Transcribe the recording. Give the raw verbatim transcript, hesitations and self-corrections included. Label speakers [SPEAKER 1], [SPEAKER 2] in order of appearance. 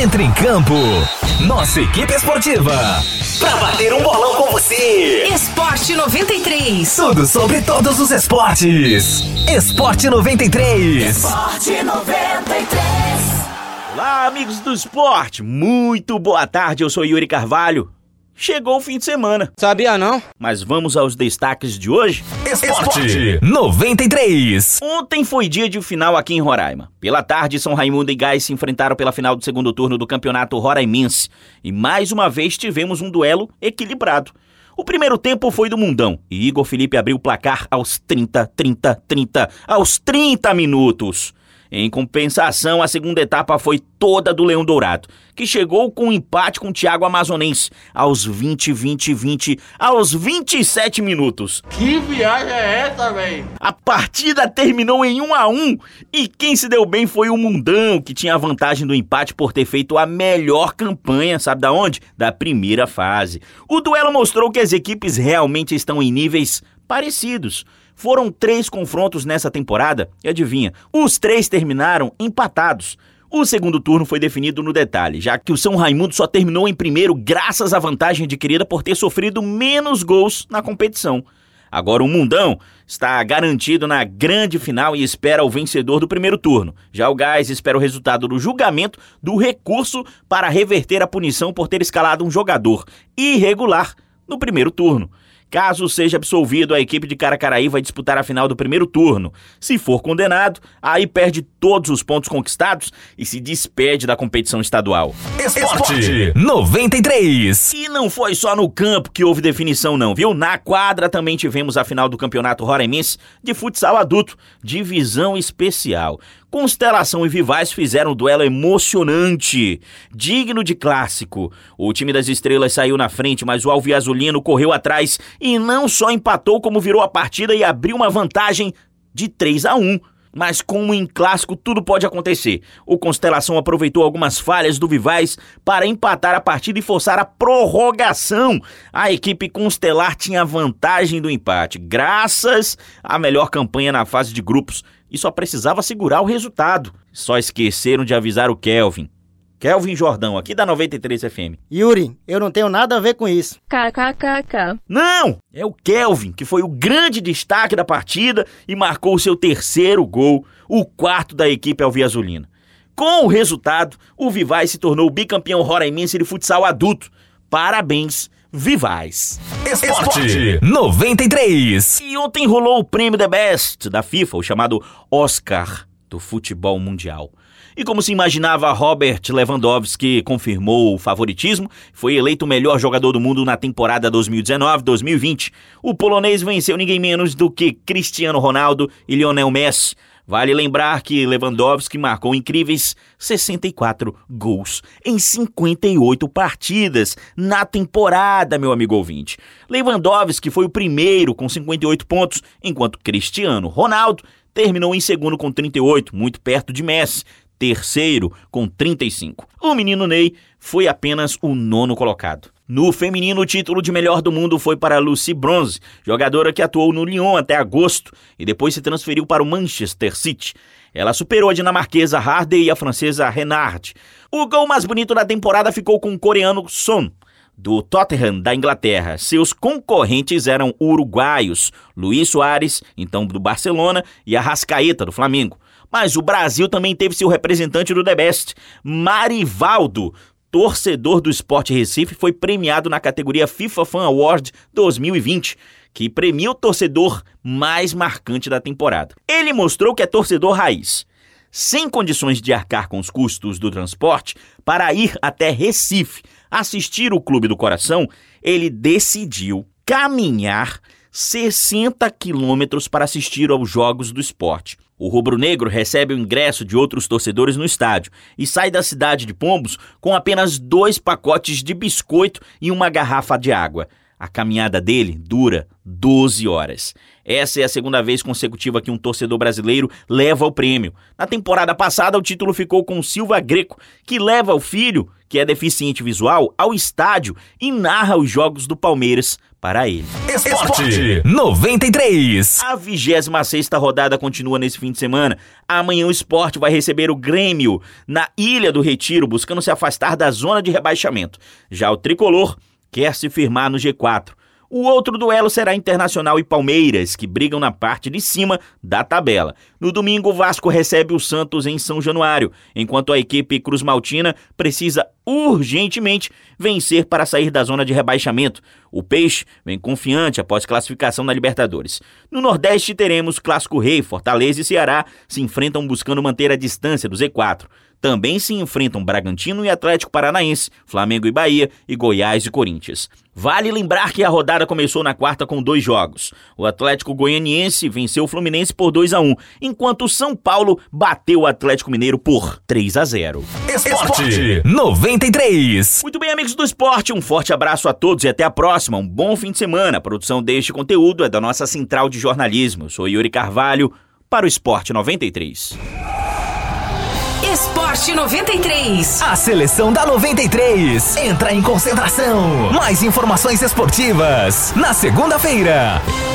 [SPEAKER 1] Entre em campo, nossa equipe esportiva, pra bater um bolão com você.
[SPEAKER 2] Esporte noventa e três.
[SPEAKER 1] Tudo sobre todos os esportes. Esporte noventa e três.
[SPEAKER 2] Esporte noventa e três.
[SPEAKER 3] Olá, amigos do esporte. Muito boa tarde, eu sou Yuri Carvalho. Chegou o fim de semana.
[SPEAKER 4] Sabia não?
[SPEAKER 3] Mas vamos aos destaques de hoje?
[SPEAKER 1] Esporte noventa e três.
[SPEAKER 3] Ontem foi dia de final aqui em Roraima. Pela tarde, São Raimundo e Gás se enfrentaram pela final do segundo turno do campeonato roraimense. E mais uma vez tivemos um duelo equilibrado. O primeiro tempo foi do Mundão e Igor Felipe abriu o placar aos trinta, trinta, trinta, aos trinta minutos. Em compensação, a segunda etapa foi toda do Leão Dourado, que chegou com um empate com o Thiago Amazonense aos vinte, vinte, vinte, aos vinte e sete minutos.
[SPEAKER 4] Que viagem é essa, velho?
[SPEAKER 3] A partida terminou em um a um e quem se deu bem foi o Mundão, que tinha a vantagem do empate por ter feito a melhor campanha, sabe da onde? Da primeira fase. O duelo mostrou que as equipes realmente estão em níveis parecidos. Foram três confrontos nessa temporada e adivinha, os três terminaram empatados. O segundo turno foi definido no detalhe, já que o São Raimundo só terminou em primeiro graças à vantagem adquirida por ter sofrido menos gols na competição. Agora o Mundão está garantido na grande final e espera o vencedor do primeiro turno. Já o Gás espera o resultado do julgamento do recurso para reverter a punição por ter escalado um jogador irregular no primeiro turno. Caso seja absolvido, a equipe de Caracaraí vai disputar a final do primeiro turno. Se for condenado, aí perde todos os pontos conquistados e se despede da competição estadual.
[SPEAKER 1] Esporte noventa e três.
[SPEAKER 3] E não foi só no campo que houve definição não, viu? Na quadra também tivemos a final do Campeonato Roraimense de Futsal Adulto, divisão especial. Constelação e Vivaz fizeram um duelo emocionante, digno de clássico. O time das estrelas saiu na frente, mas o alviazulino correu atrás e não só empatou, como virou a partida e abriu uma vantagem de três a um. Mas como em clássico tudo pode acontecer, o Constelação aproveitou algumas falhas do Vivaz para empatar a partida e forçar a prorrogação. A equipe Constelar tinha vantagem do empate, graças à melhor campanha na fase de grupos, e só precisava segurar o resultado. Só esqueceram de avisar o Kelvin. Kelvin Jordão, aqui da noventa e três F M.
[SPEAKER 5] Yuri, eu não tenho nada a ver com isso.
[SPEAKER 2] Kkkk.
[SPEAKER 3] Não! É o Kelvin, que foi o grande destaque da partida e marcou o seu terceiro gol, o quarto da equipe alviazulina. Com o resultado, o Vivaz se tornou o bicampeão roraimense de futsal adulto. Parabéns, Vivaz.
[SPEAKER 1] Esporte noventa e três.
[SPEAKER 3] E ontem rolou o prêmio The Best da FIFA, o chamado Oscar do futebol mundial. E como se imaginava, Robert Lewandowski confirmou o favoritismo, foi eleito o melhor jogador do mundo na temporada dois mil e dezenove dois mil e vinte. O polonês venceu ninguém menos do que Cristiano Ronaldo e Lionel Messi. Vale lembrar que Lewandowski marcou incríveis sessenta e quatro gols em cinquenta e oito partidas na temporada, meu amigo ouvinte. Lewandowski foi o primeiro com cinquenta e oito pontos, enquanto Cristiano Ronaldo terminou em segundo com trinta e oito, muito perto de Messi, terceiro com trinta e cinco. O menino Ney foi apenas o nono colocado. No feminino, o título de melhor do mundo foi para Lucy Bronze, jogadora que atuou no Lyon até agosto e depois se transferiu para o Manchester City. Ela superou a dinamarquesa Hardy e a francesa Renard. O gol mais bonito da temporada ficou com o coreano Son, do Tottenham da Inglaterra. Seus concorrentes eram uruguaios, Luís Soares, então do Barcelona, e Arrascaeta, do Flamengo. Mas o Brasil também teve seu representante do The Best, Marivaldo, torcedor do Sport Recife, foi premiado na categoria FIFA Fan Award dois mil e vinte, que premia o torcedor mais marcante da temporada. Ele mostrou que é torcedor raiz, sem condições de arcar com os custos do transporte, para ir até Recife assistir o Clube do Coração, ele decidiu caminhar sessenta quilômetros para assistir aos Jogos do Sport. O rubro-negro recebe o ingresso de outros torcedores no estádio e sai da cidade de Pombos com apenas dois pacotes de biscoito e uma garrafa de água. A caminhada dele dura doze horas. Essa é a segunda vez consecutiva que um torcedor brasileiro leva o prêmio. Na temporada passada, o título ficou com Silva Greco, que leva o filho, que é deficiente visual, ao estádio e narra os jogos do Palmeiras para ele.
[SPEAKER 1] Esporte noventa e três.
[SPEAKER 3] A vigésima sexta rodada continua nesse fim de semana. Amanhã o Sport vai receber o Grêmio na Ilha do Retiro, buscando se afastar da zona de rebaixamento. Já o Tricolor quer se firmar no G quatro. O outro duelo será Internacional e Palmeiras, que brigam na parte de cima da tabela. No domingo, o Vasco recebe o Santos em São Januário, enquanto a equipe Cruz Maltina precisa urgentemente vencer para sair da zona de rebaixamento. O Peixe vem confiante após classificação na Libertadores. No Nordeste, teremos Clássico Rei, Fortaleza e Ceará se enfrentam buscando manter a distância do Z quatro. Também se enfrentam Bragantino e Atlético Paranaense, Flamengo e Bahia e Goiás e Corinthians. Vale lembrar que a rodada começou na quarta com dois jogos. O Atlético Goianiense venceu o Fluminense por dois a um, enquanto o São Paulo bateu o Atlético Mineiro por três a zero.
[SPEAKER 1] Esporte noventa e três.
[SPEAKER 3] Muito bem, amigos do esporte, um forte abraço a todos e até a próxima. Um bom fim de semana. A produção deste conteúdo é da nossa central de jornalismo. Eu sou Yuri Carvalho para o Esporte noventa e três.
[SPEAKER 2] Esporte noventa e três.
[SPEAKER 1] A seleção da noventa e três entra em concentração. Mais informações esportivas na segunda-feira.